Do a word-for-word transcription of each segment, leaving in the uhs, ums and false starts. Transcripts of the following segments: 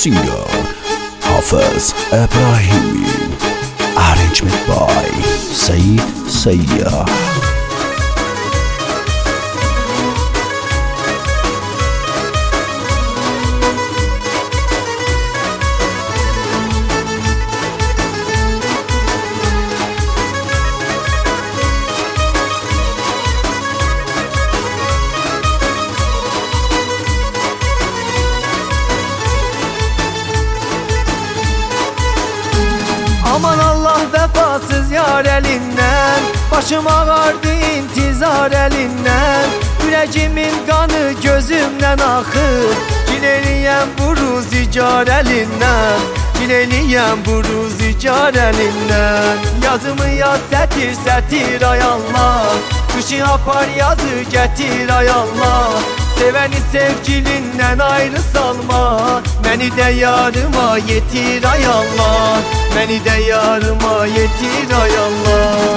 singer Hafız Ibrahimi, arrangement by Said Sayyah. Aman Allah vefasız yar elinden, başım ağardı intizar elinden. Yüreğimin kanı gözümden akır, Cileyliyem bu rüzgar elinden, Cileyliyem bu rüzgar elinden. Yazımı yaz setir setir ay Allah, kışı yapar yazı getir ay Allah. Seveni sevgilinden ayrı salma, beni de yarıma yetir ay Allah, beni de yarıma yetir ay Allah.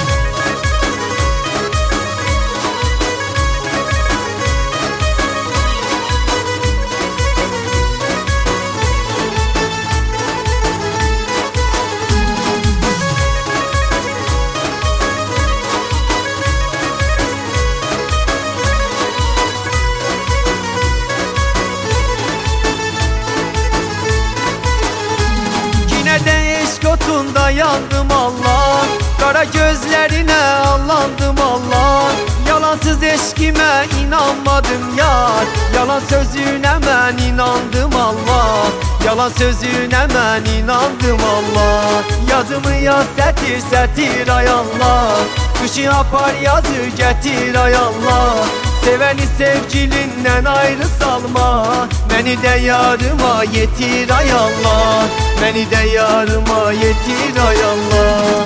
Kotunda yandım Allah, kara gözlerine allandım Allah. Yalansız eşkime inanmadım yar, yalan sözüne ben inandım Allah, yalan sözüne ben inandım Allah. Yazımı yaz setir setir ay Allah, kışı yapar yazı getir ay Allah. Seveni sevgilinden ayrı salma, beni de yarıma yetir ay Allah, beni de yarıma yetir ay Allah.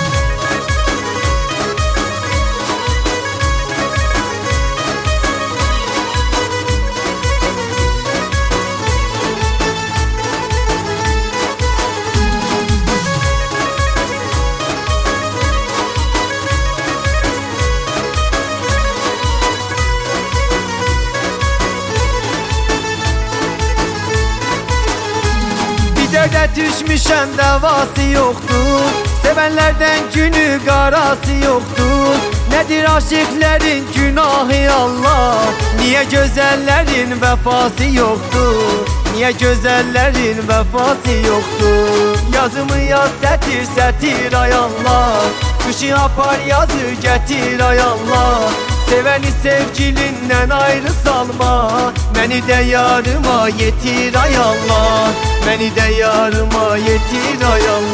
Derde düşmüşem devası yoktur, sevenlerden günü karası yoktur. Nedir aşıkların günahı Allah, niye güzellerin vefası yoktur, niye güzellerin vefası yoktur. Yazımı yaz setir setir ay Allah, kışı yapar yazı getir ay Allah. Seveni sevgilinden ayrı salma, beni de yarıma yetir ay Allah, beni de yarıma yetir ay Allah.